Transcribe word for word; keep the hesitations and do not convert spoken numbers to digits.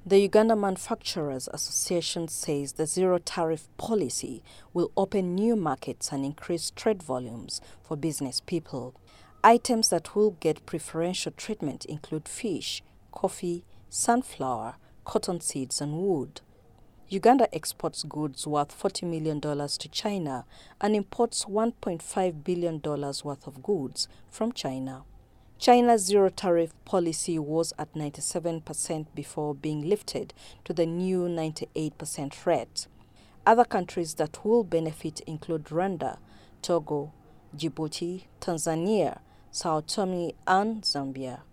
The Uganda Manufacturers Association says the zero-tariff policy will open new markets and increase trade volumes for business people. Items that will get preferential treatment include fish, coffee, sunflower, cotton seeds and wood. Uganda exports goods worth forty million dollars to China and imports one point five billion dollars worth of goods from China. China's zero-tariff policy was at ninety-seven percent before being lifted to the new ninety-eight percent rate. Other countries that will benefit include Rwanda, Togo, Djibouti, Tanzania, Sao Tome and Zambia.